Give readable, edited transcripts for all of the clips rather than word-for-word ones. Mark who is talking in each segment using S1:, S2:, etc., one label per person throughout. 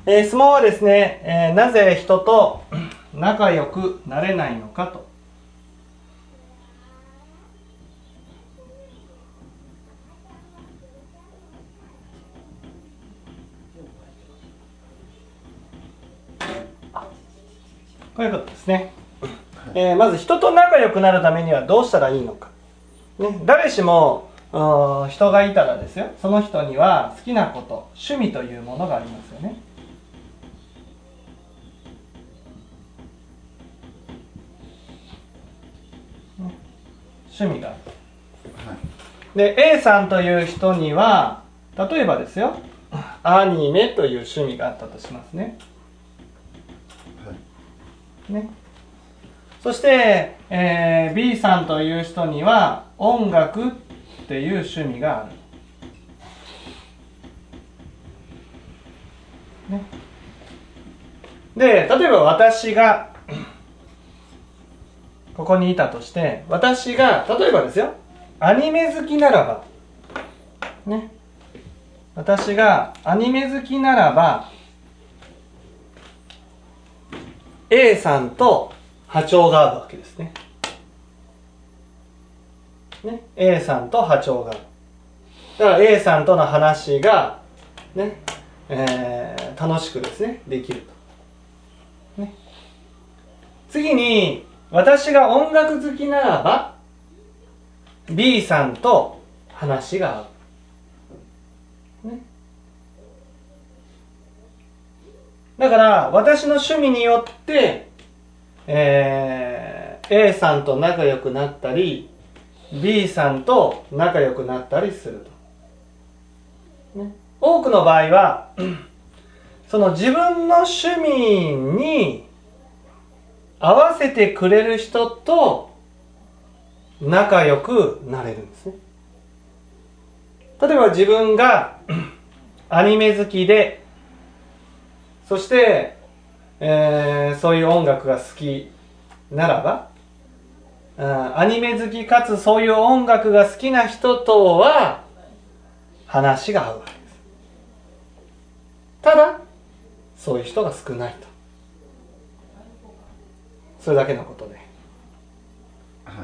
S1: 質問はですね、なぜ人と仲良くなれないのかと。こういうことですね。まず人と仲良くなるためにはどうしたらいいのか。ね、誰しも人がいたらですよ、その人には好きなこと、趣味というものがありますよね。趣味がある。で、A さんという人には、例えばですよ、アニメという趣味があったとしますね。ね。そして、B さんという人には音楽っていう趣味がある。ね。で、例えば私がここにいたとして、私が例えばですよ、アニメ好きならば、ね、私がアニメ好きならば A さんと波長があるわけですね。ね、A さんと波長がある。だから A さんとの話が、ね、楽しくですね、できると。ね、次に、私が音楽好きならば B さんと話が合う。ね、だから私の趣味によって、A さんと仲良くなったり B さんと仲良くなったりすると、ね、多くの場合はその自分の趣味に合わせてくれる人と仲良くなれるんですね。例えば自分がアニメ好きで、そして、そういう音楽が好きならば、アニメ好きかつそういう音楽が好きな人とは話が合うわけです。ただそういう人が少ないと、それだけのことで、はい、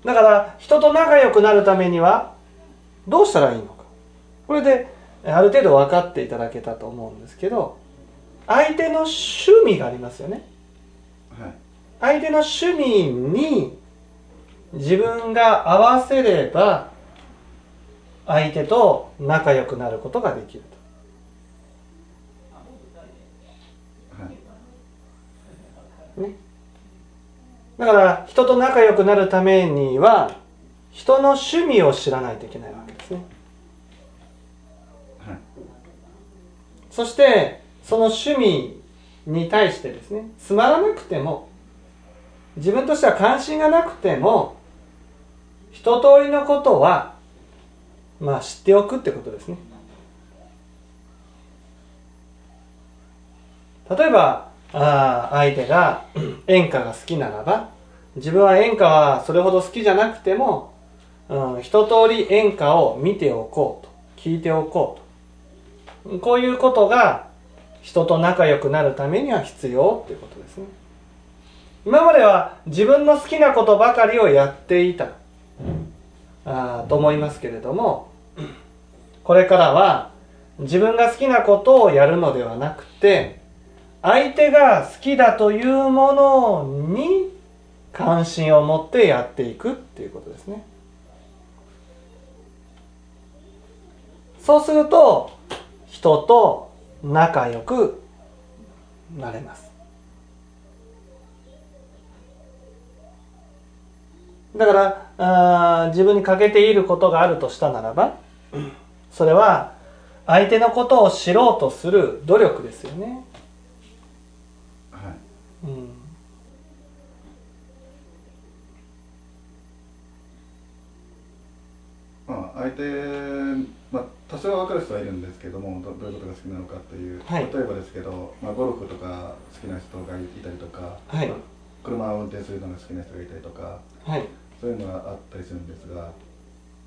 S1: だから人と仲良くなるためにはどうしたらいいのか、これである程度分かっていただけたと思うんですけど、相手の趣味がありますよね、はい、相手の趣味に自分が合わせれば相手と仲良くなることができると、はい、ね、だから人と仲良くなるためには人の趣味を知らないといけないわけですね、はい、そしてその趣味に対してですね、つまらなくても自分としては関心がなくても一通りのことは知っておくってことですね。例えば相手が演歌が好きならば、自分は演歌はそれほど好きじゃなくても、一通り演歌を見ておこうと、聞いておこうと、こういうことが人と仲良くなるためには必要っていうことですね。今までは自分の好きなことばかりをやっていたと思いますけれども、これからは自分が好きなことをやるのではなくて、相手が好きだというものに関心を持ってやっていくっていうことですね。そうすると人と仲良くなれます。だから自分に欠けていることがあるとしたならば、それは相手のことを知ろうとする努力ですよね。はい、
S2: 相手、多少は分かる人はいるんですけども、どういうことが好きなのかという、はい、例えばですけど、ゴルフとか好きな人がいたりとか、はい、車を運転するのが好きな人がいたりとか、はい、そういうのがあったりするんですが、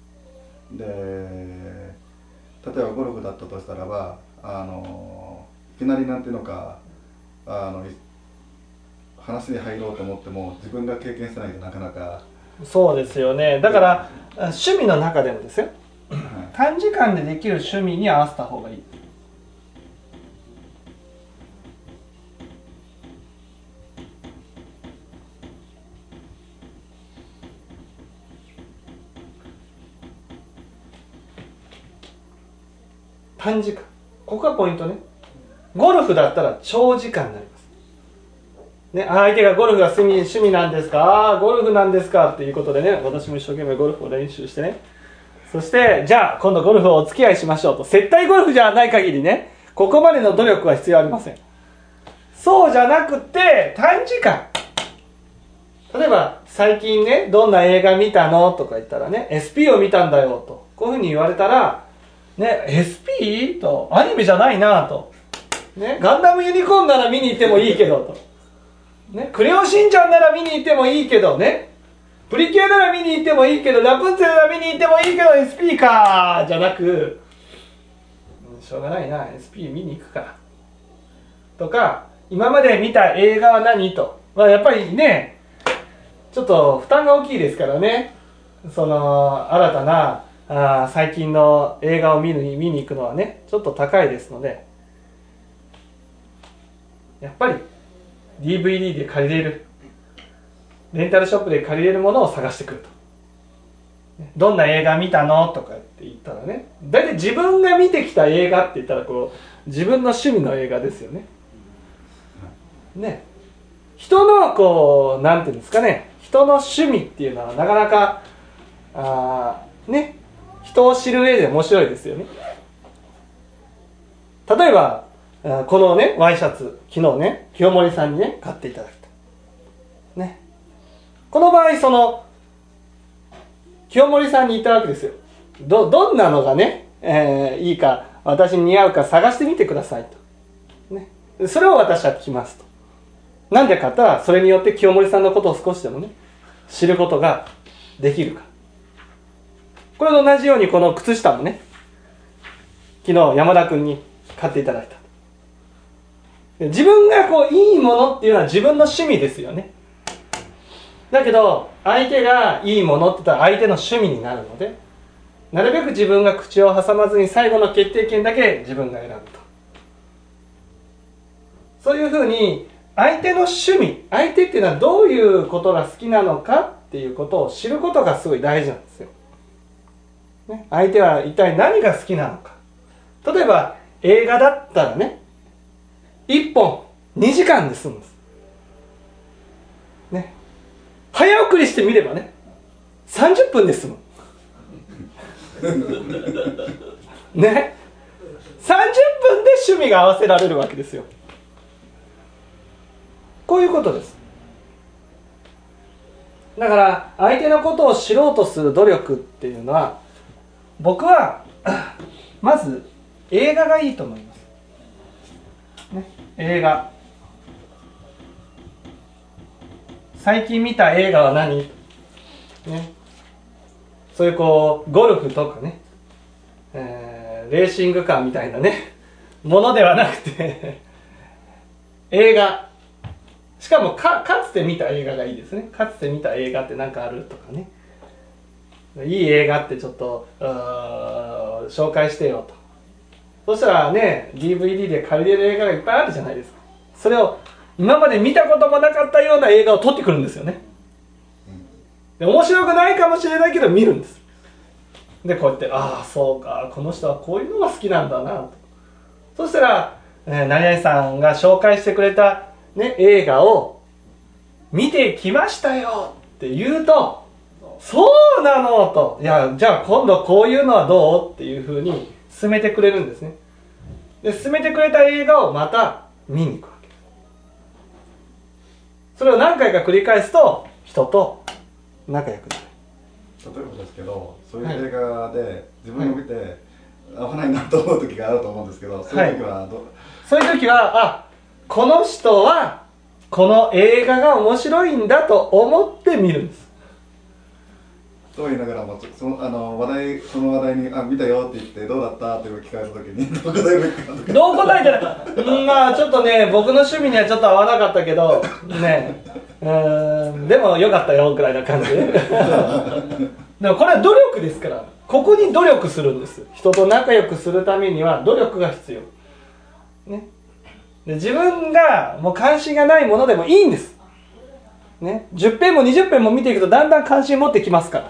S2: で例えばゴルフだったとしたらば、 きなりなんていうのか話に入ろうと思っても自分が経験してないとなかなか。
S1: そうですよね。だから趣味の中でもですよ、はい、短時間でできる趣味に合わせた方がいい。短時間、ここがポイントね。ゴルフだったら長時間になります、ね、相手がゴルフが趣味なんですか、ゴルフなんですかっていうことでね、私も一生懸命ゴルフを練習してね、そしてじゃあ今度ゴルフをお付き合いしましょうと、接待ゴルフじゃない限りね、ここまでの努力は必要ありません。そうじゃなくて短時間、例えば最近ねどんな映画見たのとか言ったらね、 SP を見たんだよと、こういうふうに言われたらね、SP? と、アニメじゃないなと、ね、ガンダムユニコーンなら見に行ってもいいけどと、ね、クレヨンしんちゃんなら見に行ってもいいけどね、プリキュアなら見に行ってもいいけど、ラプンツェルなら見に行ってもいいけど SP かじゃなく、しょうがないな SP 見に行くかとか、今まで見た映画は何と、やっぱりねちょっと負担が大きいですからね、その新たな最近の映画を見に行くのはねちょっと高いですので、やっぱり DVD で借りれる、レンタルショップで借りれるものを探してくると。どんな映画見たのとかって言ったらね、だいたい自分が見てきた映画って言ったらこう自分の趣味の映画ですよね。ね、人のこうなんていうんですかね、人の趣味っていうのはなかなかね、人を知る上で面白いですよね。例えばこのねワイシャツ、昨日ね清盛さんにね買っていただいたね。この場合その清盛さんに言ったわけですよ。どんなのがね、いいか、私に似合うか探してみてくださいと、ね、それを私は聞きますと。なんでかって言ったら、それによって清盛さんのことを少しでもね知ることができるから。これと同じようにこの靴下もね、昨日山田君に買っていただいた。自分がこういいものっていうのは自分の趣味ですよね。だけど相手がいいものって言ったら相手の趣味になるので、なるべく自分が口を挟まずに最後の決定権だけ自分が選ぶと。そういうふうに相手の趣味、相手っていうのはどういうことが好きなのかっていうことを知ることがすごい大事なんですよ、ね、相手は一体何が好きなのか。例えば映画だったらね、1本2時間で済むんです、ね、早送りしてみればね30分で済むね、30分で趣味が合わせられるわけですよ。こういうことです。だから相手のことを知ろうとする努力っていうのは、僕はまず映画がいいと思います、ね、映画。最近見た映画は何、ね、そういうこうゴルフとかね、レーシングカーみたいなねものではなくて映画、しかもかつて見た映画がいいですね。かつて見た映画って何かあるとかね、いい映画ってちょっと紹介してよと。そしたらね DVD で借りれる映画がいっぱいあるじゃないですか。それを今まで見たこともなかったような映画を撮ってくるんですよね。で面白くないかもしれないけど見るんです。でこうやって、ああそうか、この人はこういうのが好きなんだなと。そしたら、何々さんが紹介してくれた、ね、映画を見てきましたよって言うと、そうなのと、いやじゃあ今度こういうのはどうっていうふうに進めてくれるんですね。で進めてくれた映画をまた見に行くわけです。それを何回か繰り返すと人と仲良くなる。
S2: 例えばですけど、そういう映画で自分を見て、合わないなと思う時があると思うんですけど、そういう時は
S1: そういう時は、この人はこの映画が面白いんだと思って見るんです。
S2: とは言いながらもその話題に見たよって言ってどうだったって聞かれた時にどう答えるかとか
S1: どう答えたらまあちょっとね僕の趣味にはちょっと合わなかったけどねでもよかったよくらいな感じでもこれは努力ですからここに努力するんです。人と仲良くするためには努力が必要、ね、で自分がもう関心がないものでもいいんです、ね、10編も20編も見ていくとだんだん関心持ってきますから、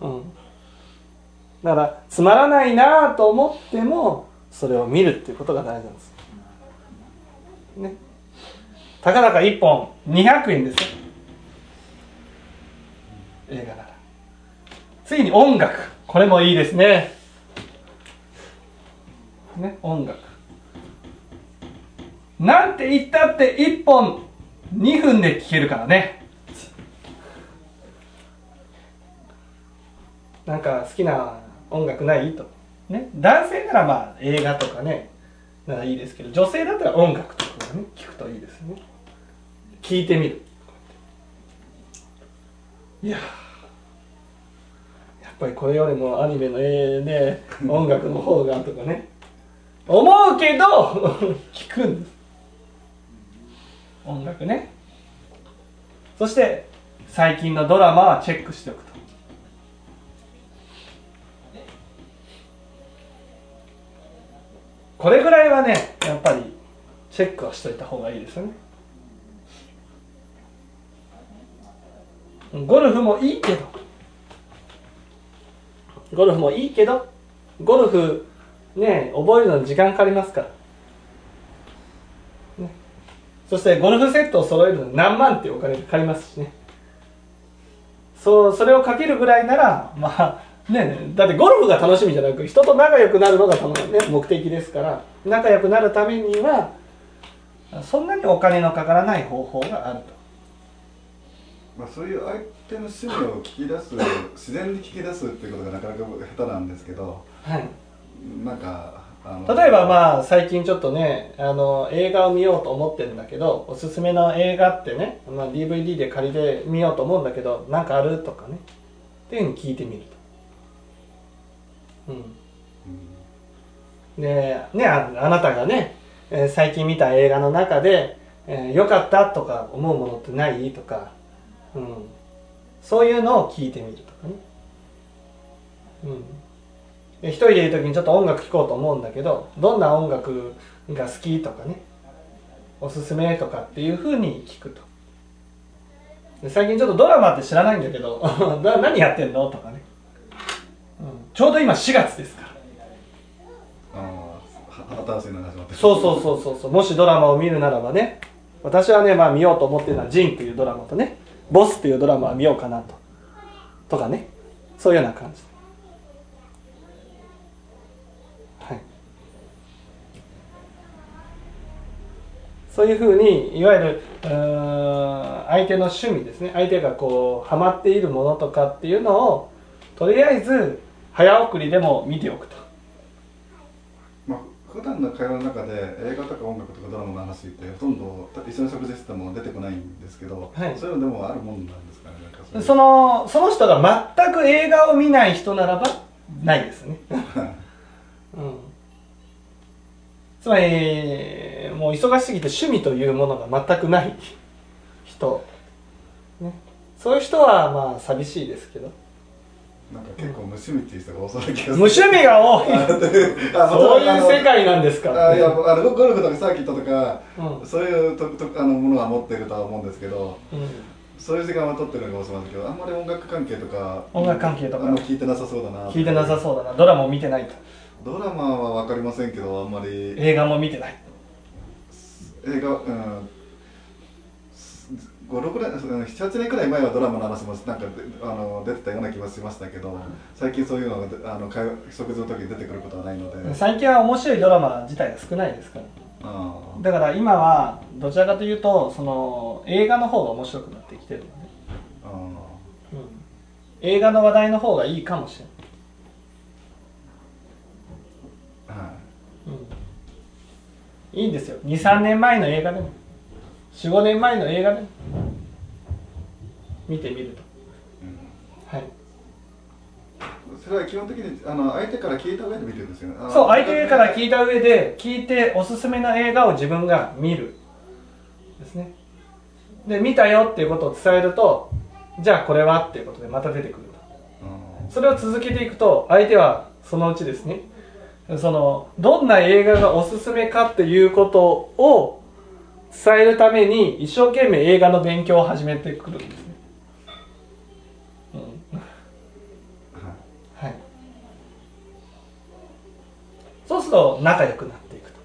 S1: だからつまらないなと思ってもそれを見るっていうことが大事なんです、ね、たかだか1本200円ですよ映画なら。次に音楽、これもいいですね。音楽なんて言ったって1本2分で聴けるからね。なんか好きな音楽ないと、ね、男性ならまあ映画とかねならいいですけど、女性だったら音楽とかね聞くといいですね。聞いてみる。いややっぱりこれよりもアニメの音楽の方がとかね思うけど聞くんです音楽ね。そして最近のドラマはチェックしておくと。これぐらいはねやっぱりチェックはしといた方がいいですよね。ゴルフもいいけどゴルフね覚えるのに時間かかりますから、ね、そしてゴルフセットを揃えるのに何万っていうお金かかりますしね。それをかけるぐらいならまあね、だってゴルフが楽しみじゃなく人と仲良くなるのが目的ですから、仲良くなるためにはそんなにお金のかからない方法があると。
S2: そういう相手の趣味を聞き出す自然に聞き出すっていうことがなかなか下手なんですけど、
S1: はい、
S2: なんか
S1: 例えばまあ最近ちょっとね映画を見ようと思ってるんだけど、おすすめの映画ってね、DVD で借りてみようと思うんだけどなんかあるとかねっていうふうに聞いてみると、でねあなたがね、最近見た映画の中で良かったとか思うものってないとか、そういうのを聞いてみるとかね、で一人でいる時にちょっと音楽聴こうと思うんだけどどんな音楽が好きとかねおすすめとかっていうふうに聞くと。で最近ちょっとドラマって知らないんだけど何やってんのとかね、ちょうど今4月ですから、
S2: 新しいのが始まってる。
S1: そうもしドラマを見るならばね、私はね見ようと思ってるのはジンというドラマとねボスというドラマは見ようかなとかね、そういうような感じで、そういうふうにいわゆる相手の趣味ですね、相手がこうハマっているものとかっていうのをとりあえず早送りでも見ておくと。
S2: 普段の会話の中で映画とか音楽とかドラマの話ってほとんど一緒に食事しても出てこないんですけど、そういうのでもあるもんなんですかね。
S1: その人が全く映画を見ない人ならばないですね、つまりもう忙しすぎて趣味というものが全くない人、そういう人はまあ寂しいですけど、
S2: なんか結構無趣味っていう人が多そうな気がする。
S1: 無趣味が多いそういう世界なんですか。
S2: いやゴルフとかサーキットとか、そういうものは持ってるとは思うんですけど、そういう時間は取ってるのかもしれませんけど、あんまり音楽関係とか聞いてなさそうだな。
S1: 聞いてなさそうだな。ドラマも見てないと。
S2: ドラマは分かりませんけど、あんまり
S1: 映画も見てない。
S2: 映画7,8年くらい前はドラマの話もなんか出てたような気がしましたけど、最近そういうのが食事の時に出てくることはないので。
S1: 最近は面白いドラマ自体が少ないですから、だから今はどちらかというとその映画の方が面白くなってきてるので、映画の話題の方がいいかもしれない、いいんですよ。 2,3 年前の映画でも 4,5 年前の映画でも見てみると、はい。
S2: それは基本的に相手から聞いた上で見てるんですよね。
S1: そう、相手から聞いた上で、聞いておすすめな映画を自分が見るですね。で、見たよっていうことを伝えると、じゃあこれはっていうことでまた出てくると。それを続けていくと、相手はそのうちですね、どんな映画がおすすめかっていうことを伝えるために一生懸命映画の勉強を始めてくるんですね。はい。そうすると仲良くなっていくと。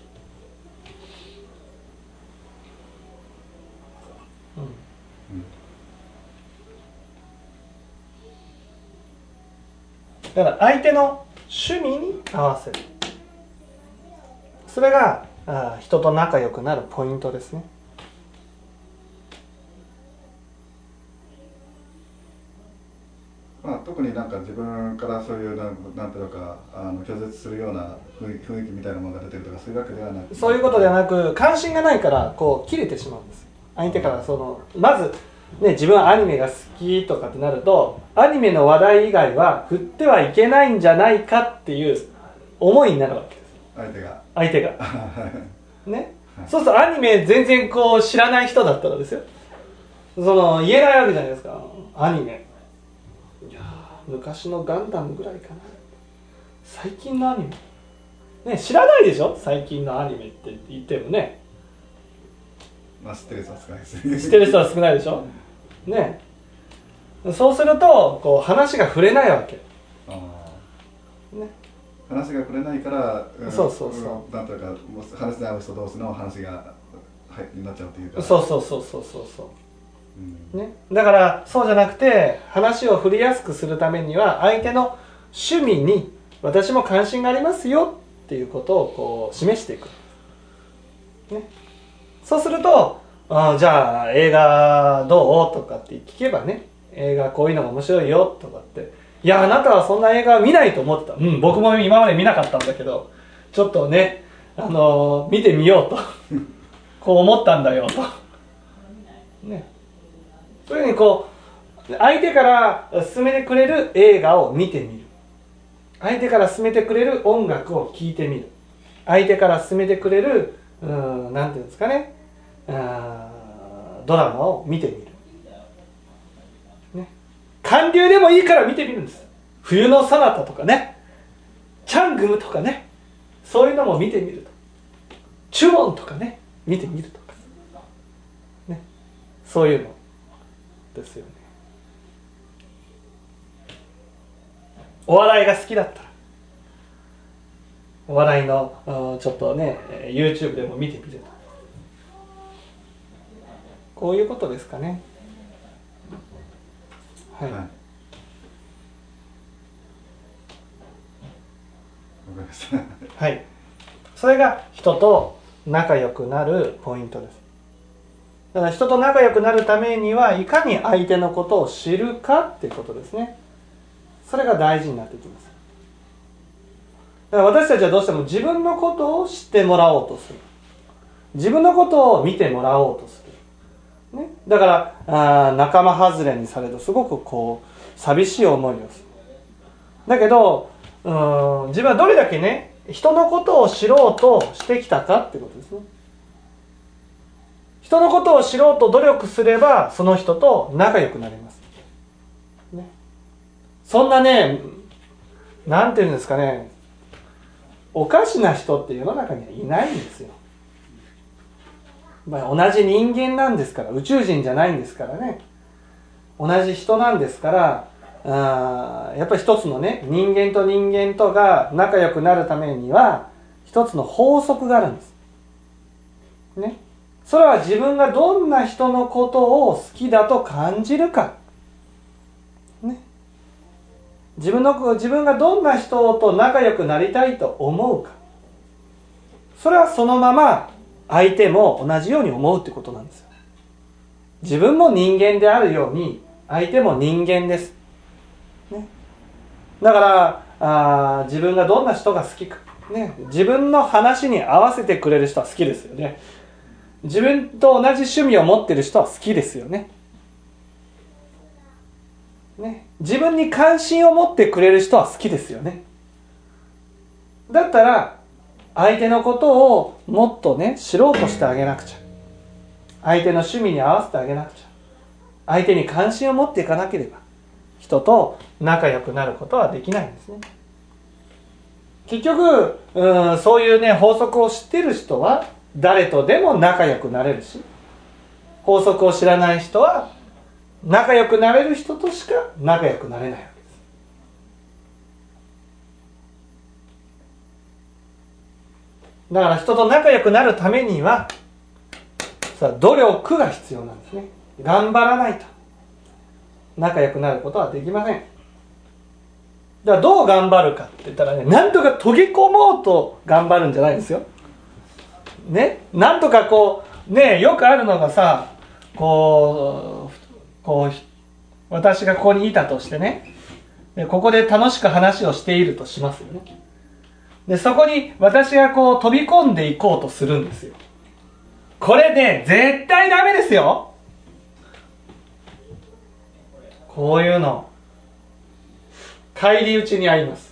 S1: だから相手の趣味に合わせる。それが人と仲良くなるポイントですね。
S2: 特になんか自分からそういうなんていうか拒絶するような雰囲気みたいなものが出てるとかそういうわけではなく、
S1: そういうことではなく、関心がないからこう切れてしまうんです。相手からまずね、自分はアニメが好きとかってなると、アニメの話題以外は振ってはいけないんじゃないかっていう思いになるわけです。相手がね、そうするとアニメ全然こう知らない人だったらですよ、言えないわけじゃないですか。アニメ、いや昔のガンダムぐらいかな、最近のアニメね、知らないでしょ。最近のアニメって言ってもね、
S2: 知ってる人は少ないですね。
S1: 知ってる人は少ないでしょね。そうするとこう話が触れないわけ。ね、
S2: 話が触れないから、
S1: そう
S2: なんというか話の合う人同士の話がになっちゃうというか。
S1: そう、ね、だからそうじゃなくて、話を振りやすくするためには相手の趣味に私も関心がありますよっていうことをこう示していく、ね、そうするとじゃあ映画どうとかって聞けばね、映画こういうのが面白いよとかって、いやあなたはそんな映画見ないと思ってた、僕も今まで見なかったんだけどちょっとね見てみようとこう思ったんだよとね、そういうふうにこう相手から勧めてくれる映画を見てみる、相手から勧めてくれる音楽を聴いてみる、相手から勧めてくれるなんていうんですかね、ドラマを見てみる、ね、韓流でもいいから見てみるんです。冬のソナタとかね、チャングムとかね、そういうのも見てみると、チュオンとかね見てみるとか、ね、そういうのですよね。お笑いが好きだったらお笑いのちょっとね YouTube でも見てみると、こういうことですかね。はい、わか
S2: りました。
S1: はい、それが人と仲良くなるポイントです。だから人と仲良くなるためにはいかに相手のことを知るかっていうことですね。それが大事になってきます。だから私たちはどうしても自分のことを知ってもらおうとする、自分のことを見てもらおうとする、ね、だから仲間外れにされるとすごくこう寂しい思いをする。だけど自分はどれだけね人のことを知ろうとしてきたかっていうことですね。人のことを知ろうと努力すればその人と仲良くなります、ね、そんなね、なんていうんですかね、おかしな人って世の中にはいないんですよ。同じ人間なんですから、宇宙人じゃないんですからね、同じ人なんですから、やっぱり一つのね、人間と人間とが仲良くなるためには一つの法則があるんですね。それは自分がどんな人のことを好きだと感じるか、ね、自分がどんな人と仲良くなりたいと思うか、それはそのまま相手も同じように思うってことなんですよ。自分も人間であるように相手も人間です、ね、だから自分がどんな人が好きか、ね、自分の話に合わせてくれる人は好きですよね。自分と同じ趣味を持っている人は好きですよね。 ね、自分に関心を持ってくれる人は好きですよね。だったら相手のことをもっとね知ろうとしてあげなくちゃ、相手の趣味に合わせてあげなくちゃ、相手に関心を持っていかなければ人と仲良くなることはできないんですね。結局そういうね法則を知っている人は誰とでも仲良くなれるし、法則を知らない人は仲良くなれる人としか仲良くなれないわけです。だから人と仲良くなるためには努力が必要なんですね。頑張らないと仲良くなることはできません。だからどう頑張るかって言ったらね、なんとか研ぎ込もうと頑張るんじゃないですよ。ね、なんとかこうね、よくあるのがさ、こう私がここにいたとしてね、でここで楽しく話をしているとしますよね。でそこに私がこう飛び込んでいこうとするんですよ。これね絶対ダメですよ。こういうの返り討ちにあります。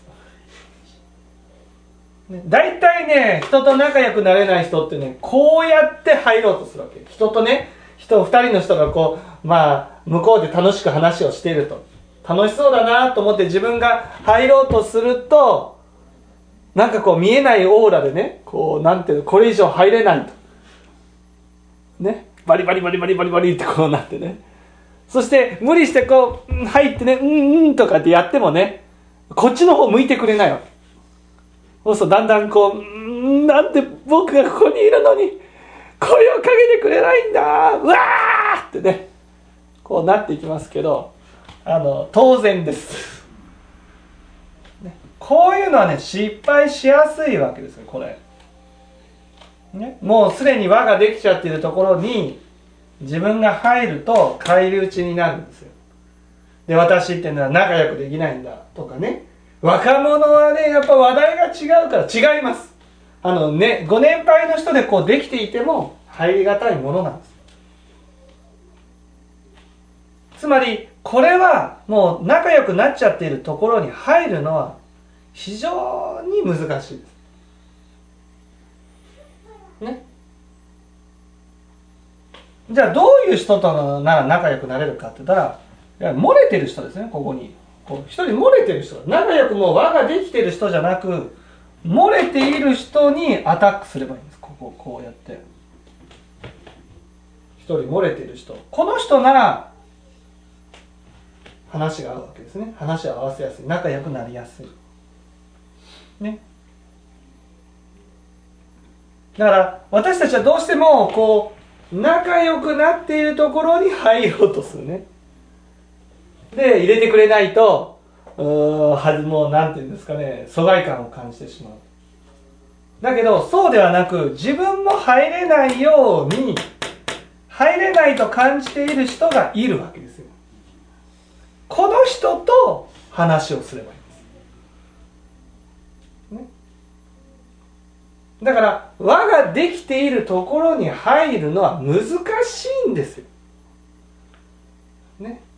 S1: だいたいね人と仲良くなれない人ってねこうやって入ろうとするわけ。人とね2人の人がこう向こうで楽しく話をしていると楽しそうだなと思って自分が入ろうとするとなんかこう見えないオーラでねこうなんていうのこれ以上入れないとねバリバリバリバリバリバリってこうなってね、そして無理してこう入ってねとかってやってもねこっちの方向いてくれないわけ。そうするとだんだんこうなんで僕がここにいるのに声をかけてくれないんだうわーってねこうなっていきますけど当然です、ね、こういうのはね失敗しやすいわけですよ。これ、ね、もうすでに輪ができちゃっているところに自分が入ると返り討ちになるんですよ。で私っていうのは仲良くできないんだとかね、若者はねやっぱ話題が違うから違います。ご年配の人でこうできていても入りがたいものなんです。つまりこれはもう仲良くなっちゃっているところに入るのは非常に難しいですね。じゃあどういう人となら仲良くなれるかって言ったら、漏れてる人ですね。ここに一人漏れてる人、仲良くもう輪ができてる人じゃなく漏れている人にアタックすればいいんです。こうやって一人漏れている人、この人なら話が合うわけですね。話を合わせやすい、仲良くなりやすいね。だから私たちはどうしてもこう仲良くなっているところに入ろうとするね。で入れてくれないともうなんていうんですかね、疎外感を感じてしまう。だけどそうではなく、自分も入れないように入れないと感じている人がいるわけですよ。この人と話をすればいいんです、ね、だから輪ができているところに入るのは難しいんですよ、ね、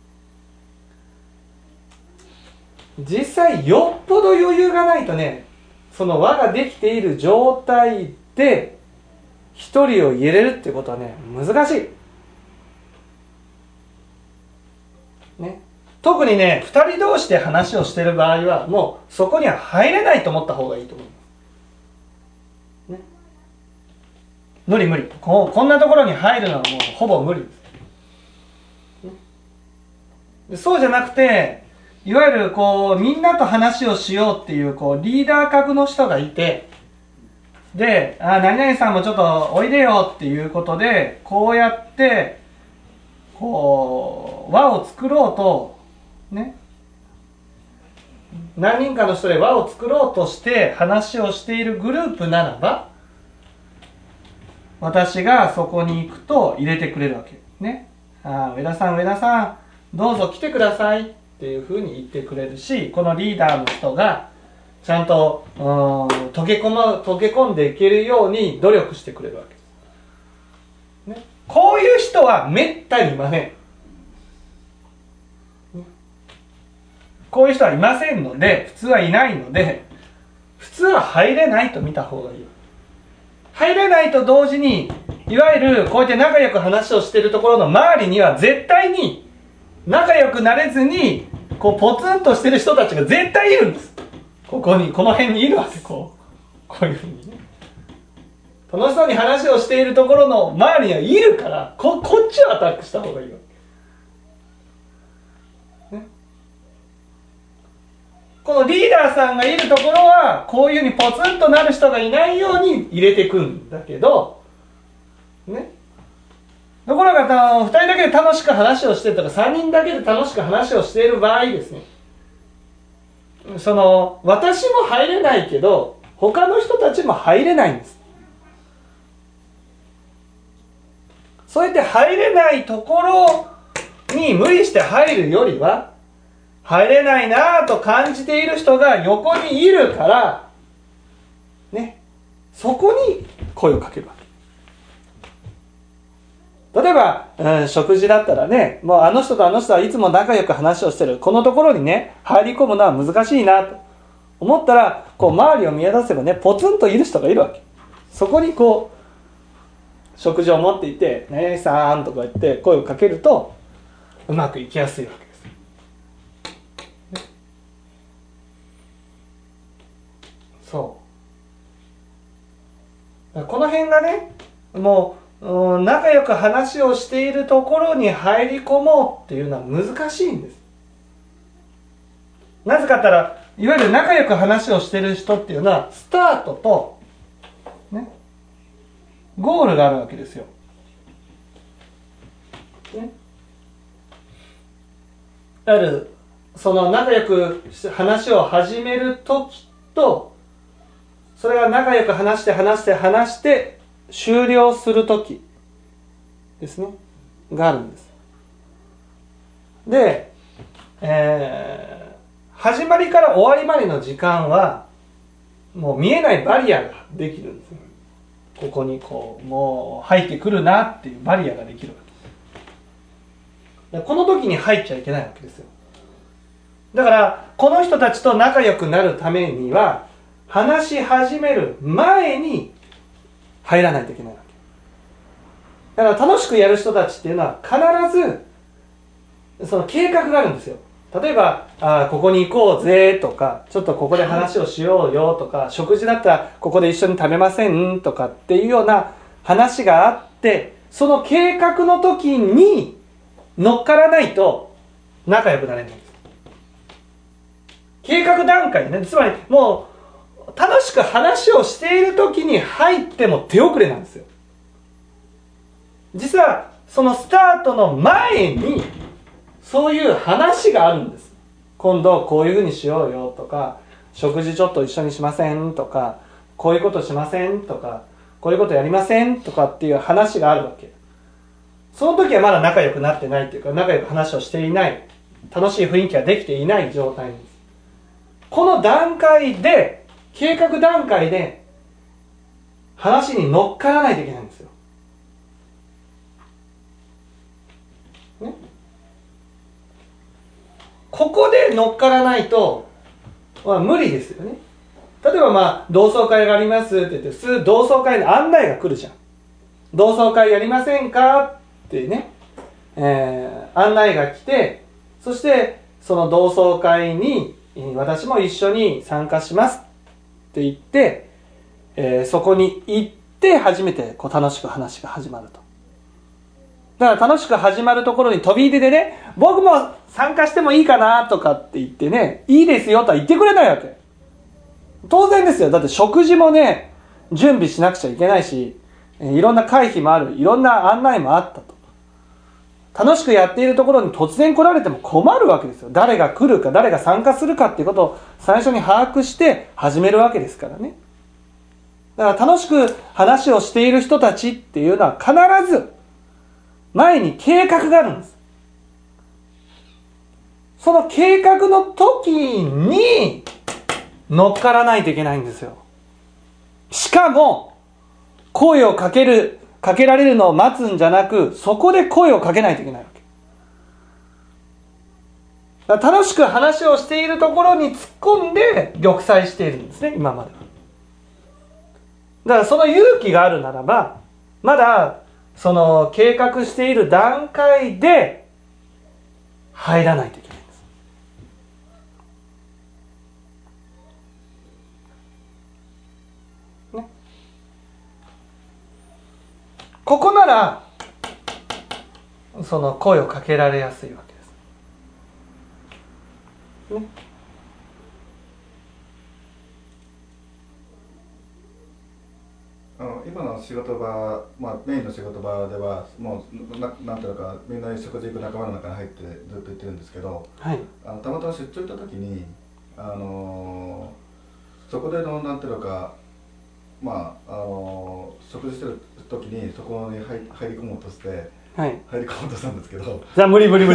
S1: 実際よっぽど余裕がないとね、その輪ができている状態で一人を入れるってことはね難しい、ね、特にね2人同士で話をしている場合はもうそこには入れないと思った方がいいと思います、ね、無理こんなところに入るのはもうほぼ無理です、ね、でそうじゃなくて、いわゆるこうみんなと話をしようっていうこうリーダー格の人がいて、で何々さんもちょっとおいでよっていうことでこうやってこう輪を作ろうとね、何人かの人で輪を作ろうとして話をしているグループならば、私がそこに行くと入れてくれるわけね。上田さんどうぞ来てくださいっていうふうに言ってくれるし、このリーダーの人がちゃんと溶け込んでいけるように努力してくれるわけです、ね、こういう人はめったにいません、ね、 こういう人はいませんので、普通はいないので、普通は入れないと見た方がいい。入れないと同時に、いわゆるこうやって仲良く話をしているところの周りには絶対に仲良くなれずにこうポツンとしてる人たちが絶対いるんです。ここに、この辺にいるわけ。こういうふうにね、楽しそうに話をしているところの周りにはいるから、こっちをアタックした方がいいわけ、ね、このリーダーさんがいるところはこういうふうにポツンとなる人がいないように入れていくんだけどね、ところが2人だけで楽しく話をしてるとか3人だけで楽しく話をしている場合ですね、その私も入れないけど他の人たちも入れないんです。そうやって入れないところに無理して入るよりは、入れないなぁと感じている人が横にいるからね、そこに声をかけるわけ。例えば、食事だったらね、もうあの人とあの人はいつも仲良く話をしてる、このところにね入り込むのは難しいなと思ったら、こう周りを見渡せばね、ポツンといる人がいるわけ。そこにこう食事を持っていて、何々さんとか言って声をかけるとうまくいきやすいわけです、ね、そうこの辺がね、もう仲良く話をしているところに入り込もうっていうのは難しいんです。なぜかって言ったら、いわゆる仲良く話をしている人っていうのはスタートとね、ゴールがあるわけですよ、ね、その仲良く話を始める時と、それが仲良く話して終了する時ですねがあるんです。で、始まりから終わりまでの時間はもう見えないバリアができるんですね。ここにこうもう入ってくるなっていうバリアができるわけです。この時に入っちゃいけないわけですよ。だからこの人たちと仲良くなるためには、話し始める前に入らないといけないわけだから、楽しくやる人たちっていうのは必ずその計画があるんですよ。例えばここに行こうぜとか、ちょっとここで話をしようよとか、食事だったらここで一緒に食べませんとかっていうような話があって、その計画の時に乗っからないと仲良くなれないんです。計画段階でね、つまりもう楽しく話をしている時に入っても手遅れなんですよ。実はそのスタートの前にそういう話があるんです。今度こういうふうにしようよとか、食事ちょっと一緒にしませんとか、こういうことしませんとか、こういうことやりませんとかっていう話があるわけ。その時はまだ仲良くなってないというか、仲良く話をしていない、楽しい雰囲気ができていない状態です。この段階で、計画段階で話に乗っからないといけないんですよ、ね、ここで乗っからないと、無理ですよね。例えば同窓会がありますって言って、普通同窓会の案内が来るじゃん。同窓会やりませんかってね、案内が来て、そしてその同窓会に私も一緒に参加しますって言って、そこに行って初めて楽しく話が始まると。だから楽しく始まるところに飛び入りでね、僕も参加してもいいかなとかって言ってね、いいですよとは言ってくれないわけ。当然ですよ。だって食事もね、準備しなくちゃいけないし、いろんな会費もある、いろんな案内もあったと。楽しくやっているところに突然来られても困るわけですよ。誰が来るか、誰が参加するかっていうことを最初に把握して始めるわけですからね。だから楽しく話をしている人たちっていうのは必ず前に計画があるんです。その計画の時に乗っからないといけないんですよ。しかも声をかけられるのを待つんじゃなく、そこで声をかけないといけないわけ。 楽しく話をしているところに突っ込んで玉砕しているんですね、今までは。だからその勇気があるならば、まだその計画している段階で入らないといけないんです。ね。ここならその声をかけられやすいわけです。ね。
S2: 今の仕事場、メインの仕事場ではもうなんていうかみんな食事行く仲間の中に入ってずっと行ってるんですけど、
S1: はい、
S2: たまたま出張行った時にそこでのなんていうか食事してる時にそこに入り込もうとして、はい、入り込もうとしたんですけど、
S1: じゃあ無理
S2: 一緒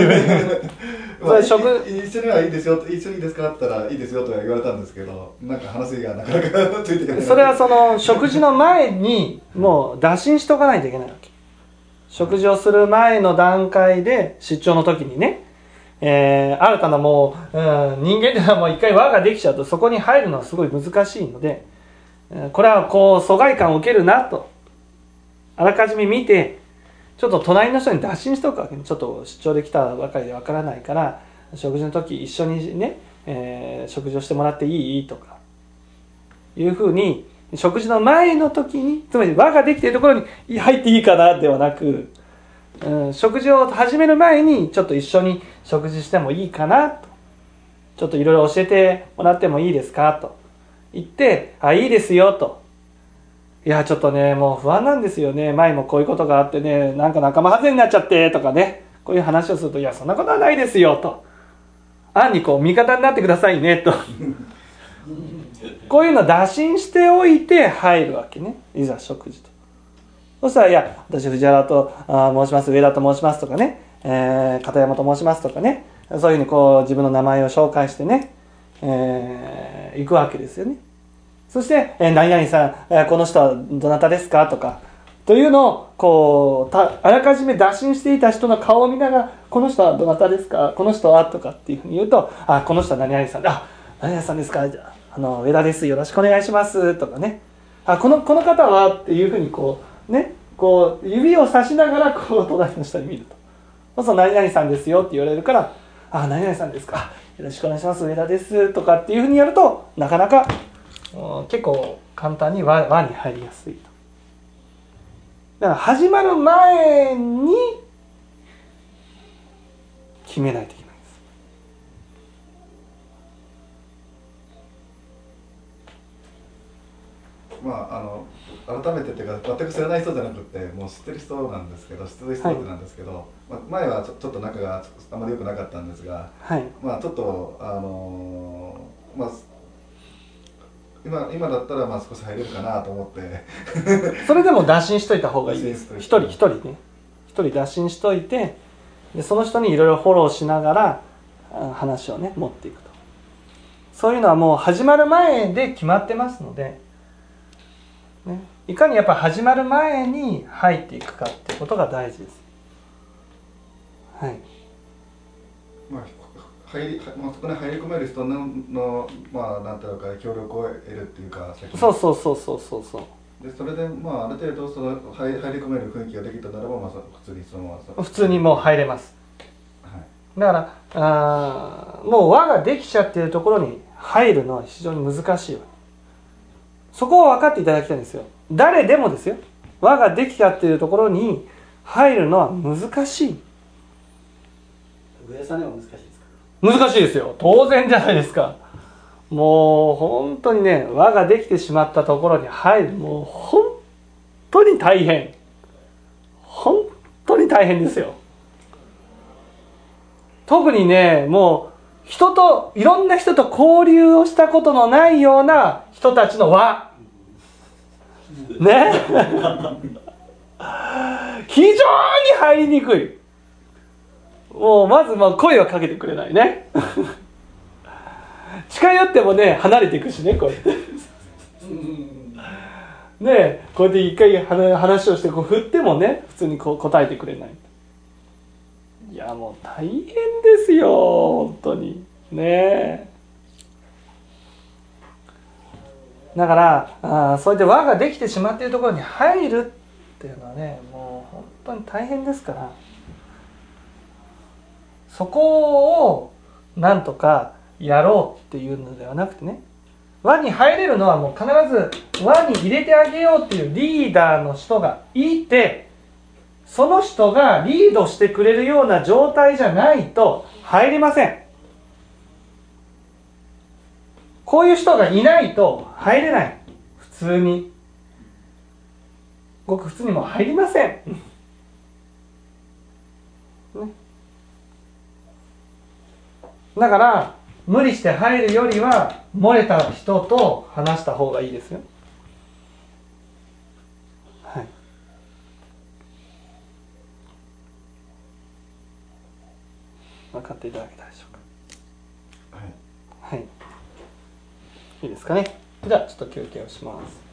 S2: にはいいですよ、一緒にいいですかって言ったらいいですよとは言われたんですけど、なんか話がなかなかついていかない。
S1: それはその食事の前にもう打診しとかないといけないわけ。食事をする前の段階で出張の時にね、新たなもう、人間ではもう一回輪ができちゃうとそこに入るのはすごい難しいので、これはこう疎外感を受けるなとあらかじめ見て、ちょっと隣の人に打診しとくわけね。ちょっと出張で来たばかりでわからないから食事の時一緒にね、食事をしてもらっていいとかいうふうに、食事の前の時に、つまり輪ができているところに入っていいかなではなく、食事を始める前にちょっと一緒に食事してもいいかなと、ちょっといろいろ教えてもらってもいいですかと言って、いいですよと、いやちょっとねもう不安なんですよね、前もこういうことがあってね、なんか仲間外れになっちゃってとかね、こういう話をすると、いやそんなことはないですよと、暗にこう味方になってくださいねとこういうのを打診しておいて入るわけね、いざ食事と。そしたら、いや私藤原と申します、上田と申しますとかね、片山と申しますとかね、そういうふうにこう自分の名前を紹介してね、行くわけですよね。そして、何々さん、この人はどなたですかとかというのをこうあらかじめ打診していた人の顔を見ながら、この人はどなたですか、この人はとかっていうふうに言うと、この人は何々さんで、何々さんですか、じゃ上田です、よろしくお願いしますとかね、この方はっていうふうにこうね、こう指をさしながらこう隣の人に見ると、そうすると何々さんですよって言われるから、何々さんですか、よろしくお願いします、上田ですとかっていうふうにやると、なかなか結構簡単に輪に入りやすいと。だから始まる前に決めないといけない
S2: です。改めてというか全く知らない人じゃなくて、もう知ってる人なんですけど、知ってる人なんですけど、前はちょっと仲があまり良くなかったんですが、ちょっと今だったら少し入れるかなと思って
S1: それでも打診しといた方がいいです。一人打診しといて、でその人にいろいろフォローしながら話をね持っていくと。そういうのはもう始まる前で決まってますので、ね、いかにやっぱ始まる前に入っていくかっていうことが大事です。はい。
S2: そこに入り込める人のなんていうか協力を得るっていうか、
S1: そう
S2: でそれである程度その入り込める雰囲気ができたならば、
S1: 普通にもう入れます。はい、だからもう輪ができちゃっているところに入るのは非常に難しいわ。そこを分かっていただきたいんですよ。誰でもですよ、輪ができちゃっているところに入るのは難しい。
S3: 上田さんでも難しいですか？
S1: 難しいですよ。当然じゃないですか。もう本当にね、輪ができてしまったところに入る、もう本当に大変ですよ。特にね、もういろんな人と交流をしたことのないような人たちの輪ね非常に入りにくい。もうまず声をかけてくれないね近寄ってもね離れていくしね、こうやってね、こうやって一回話をしてこう振ってもね普通にこう答えてくれない。 いやもう大変ですよ本当にね。だからそれで輪ができてしまっているところに入るっていうのはね、もう本当に大変ですから、そこをなんとかやろうっていうのではなくてね、輪に入れるのはもう必ず輪に入れてあげようっていうリーダーの人がいて、その人がリードしてくれるような状態じゃないと入りません。こういう人がいないと入れない。普通にごく普通にも入りません、ね、だから無理して入るよりは漏れた人と話した方がいいですよ。はい。分かっていただけたでしょうか。はい。はい。いいですかね。じゃあちょっと休憩をします。